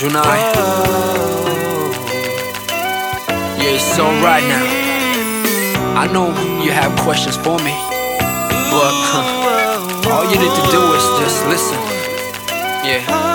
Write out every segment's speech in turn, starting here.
Junai. Yeah, it's alright now. I know you have questions for me, but all you need to do is just listen. Yeah.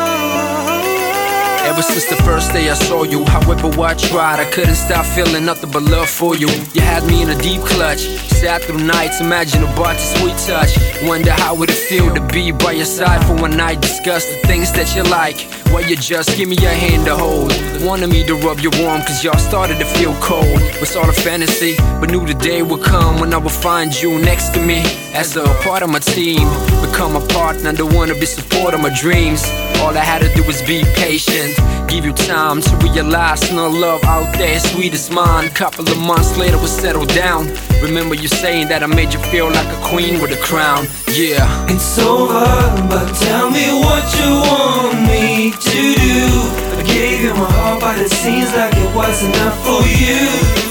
Ever since the first day I saw you, however I tried, I couldn't stop feeling nothing but love for you. You had me in a deep clutch, sat through nights, imagine about your sweet touch. Wonder how would it feel to be by your side for one night, discuss the things that you like, while you just give me your hand to hold. Wanted me to rub you warm, cause y'all started to feel cold. Was all a fantasy, but knew the day would come when I would find you next to me, as a part of my team, become a partner, the one to be support of my dreams. All I had to do was be patient, give you time to realize no love out there sweet as mine. Couple of months later we settled down. Remember you saying that I made you feel like a queen with a crown. Yeah. It's over, but tell me what you want me to do. I gave you my heart, but it seems like it wasn't enough for you.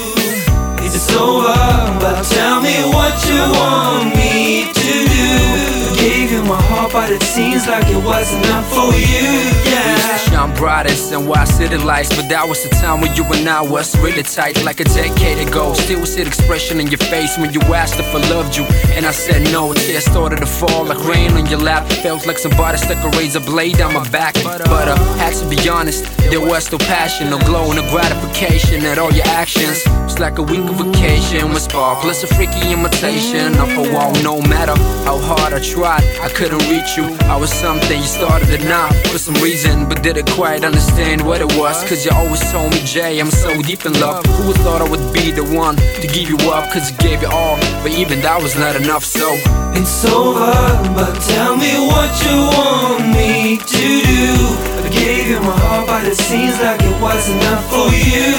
It's over, but tell me what you want me to do. I gave you my heart, but it seems like it wasn't enough for you. Yeah. We used to shine brightest in Wild City lights, but that was the time when you and I was really tight, like a decade ago. Still see the expression in your face when you asked if I loved you, and I said no. Tears started to fall like rain on your lap. Felt like somebody stuck a razor blade down my back. But had to be honest, there was no passion, no glow, no gratification at all your actions. It's like a week of vacation with spark, plus a freaky imitation of a wall. No matter how hard I tried, I couldn't reach you. I was something you started to deny for some reason, but didn't quite understand what it was. Cause you always told me, Jay, I'm so deep in love. Who would thought I would be the one to give you up? Cause you gave it all, but even that was not enough. So it's over, but tell me what you want me to do. I gave you my heart, but it seems like it wasn't enough for you.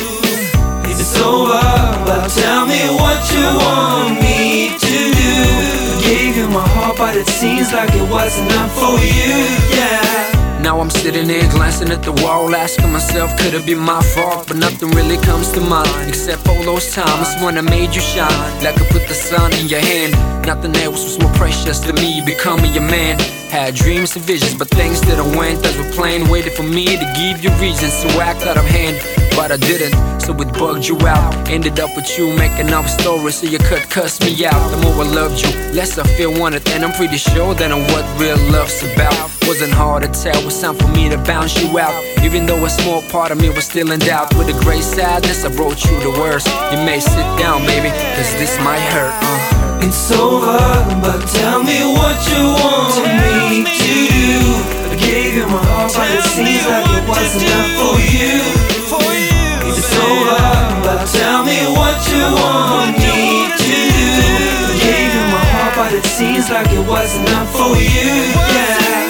It's over, but tell me what you want me to do. I gave you my heart, but it seems like it wasn't enough for you. Yeah. Now I'm sitting here glancing at the wall, asking myself, could it be my fault? But nothing really comes to mind, except all those times when I made you shine, like I put the sun in your hand. Nothing else was more precious to me, becoming your man. Had dreams and visions, but things didn't went as were planned. Waited for me to give you reasons to act out of hand, but I didn't, so it bugged you out. Ended up with you making up stories, so you could cuss me out. The more I loved you, less I feel wanted, and I'm pretty sure that I'm what real love's about. Wasn't hard to tell, it was time for me to bounce you out, even though a small part of me was still in doubt. With a great sadness, I brought you the worst. You may sit down, baby, cause this might hurt. It's over, but tell me what you want me to do. I gave you my heart, but it seems like it wasn't enough for you. It's over, but tell me what you want me to do. I gave you my heart, but it seems like it wasn't enough for you. Yeah.